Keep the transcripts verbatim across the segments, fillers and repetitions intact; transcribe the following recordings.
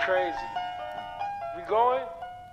crazy. We going?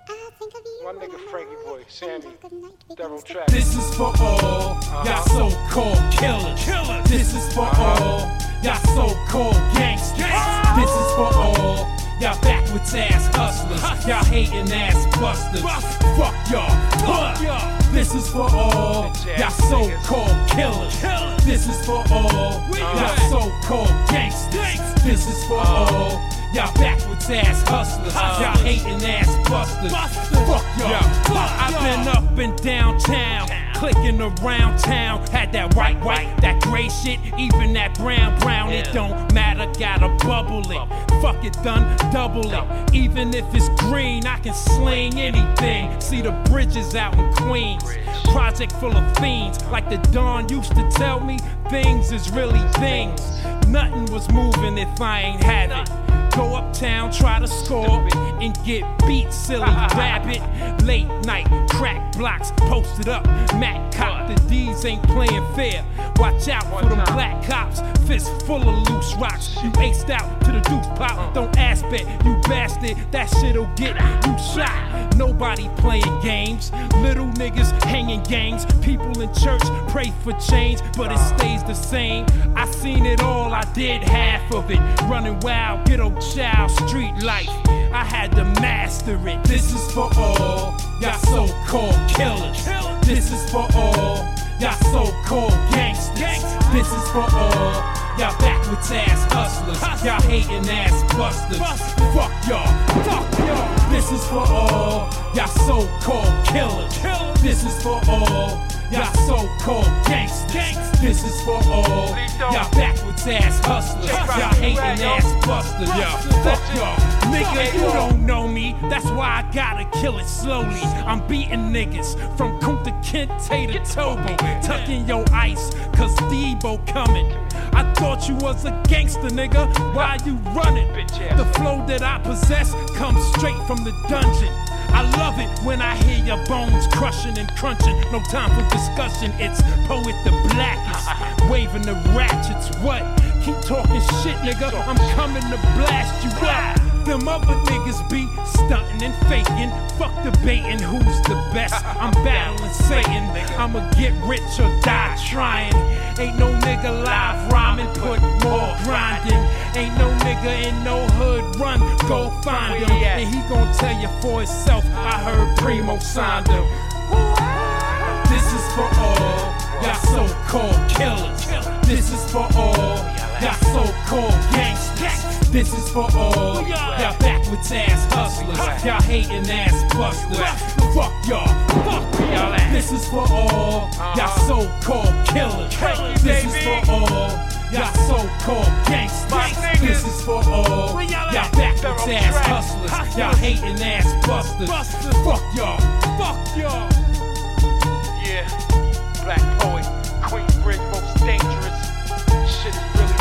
One nigga Frankie boy, Sammy, Devil Track. This is for all uh-huh. y'all so-called killers. killers. This is for uh-huh. all y'all so-called gangsters. Oh! This is for all y'all backwards ass hustlers. Hustlers. Y'all hating ass busters. Bust. Fuck y'all. Fuck y'all. This is for all y'all so-called killers. killers. This is for all uh-huh. y'all so-called gangsters. This is for uh-huh. all y'all backwards ass hustlers, hustlers. Y'all hating ass busters. Busters. Fuck y'all. Yeah. I've been up and downtown, town. Clicking around town. Had that white, white, that gray shit, even that brown, brown. Yeah. It don't matter, gotta bubble it. Fuck it, done, double it. Even if it's green, I can sling anything. See the bridges out in Queens. Project full of fiends, like the Don used to tell me, things is really things. Nothing was moving if I ain't have it. Go uptown, try to score, and get beat, silly rabbit. Late night, crack blocks, posted up. Mac cop, the D's ain't playing fair. Watch out for them black cops, fist full of loose rocks. You aced out to the deuce pop, don't ask bet, you bastard. That shit'll get you shot. Nobody playing games, little niggas hanging gangs. People in church pray for change, but it stays the same. I seen it all, I did half of it. Running wild, ghetto child, street life. I had to master it. This is for all y'all so-called killers. This is for all y'all so-called gangsters. This is for all y'all backwards ass hustlers. Y'all hating ass busters. Fuck y'all. Fuck y'all. This is for all y'all so-called killers. This is for all y'all so-called gangsters. This is for all y'all backwards ass hustlers. Y'all hating ass busters. Fuck y'all. Nigga, you don't know me. That's why I gotta kill it slowly. I'm beating niggas from Kunta Kinte to Toby. Tucking your ice, cause Debo coming. I thought you was a gangster, nigga. Why you running? The flow that I possess comes straight from the dungeon. I love it when I hear your bones crushing and crunching. No time for discussion, it's Poet the Blackest. Waving the ratchets, what? Keep talking shit, nigga. I'm coming to blast you up. Them other niggas be stunting and faking. Fuck debating who's the best. I'm battling Satan. I'ma get rich or die trying. Ain't no nigga live rhyming, put more grinding. Ain't no nigga in no hood run, go find him. And he gon' tell you for himself, I heard Primo signed him. This is for all y'all so-called killers. This is for all y'all so-called gangsters. This is for all y'all backwards ass hustlers. Y'all hating ass busters. Fuck y'all. Fuck y'all. This is for all y'all so-called killers. This is for all y'all so-called gangsters. This is for all y'all backwards ass hustlers. Y'all hating ass busters. Fuck y'all. Fuck y'all. Yeah, Black Poet, Queensbridge, most dangerous. Shit is really